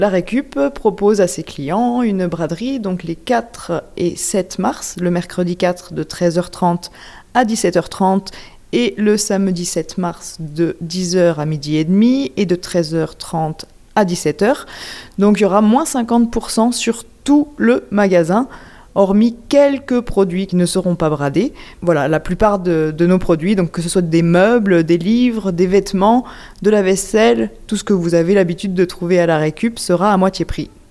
La Récup propose à ses clients une braderie donc les 4 et 7 mars, le mercredi 4 de 13h30 à 17h30 et le samedi 7 mars de 10h à midi et demi et de 13h30 à 17h. Donc il y aura moins 50% sur tout le magasin, hormis quelques produits qui ne seront pas bradés. Voilà, la plupart de nos produits, donc que ce soit des meubles, des livres, des vêtements, de la vaisselle, tout ce que vous avez l'habitude de trouver à la Récup sera à moitié prix.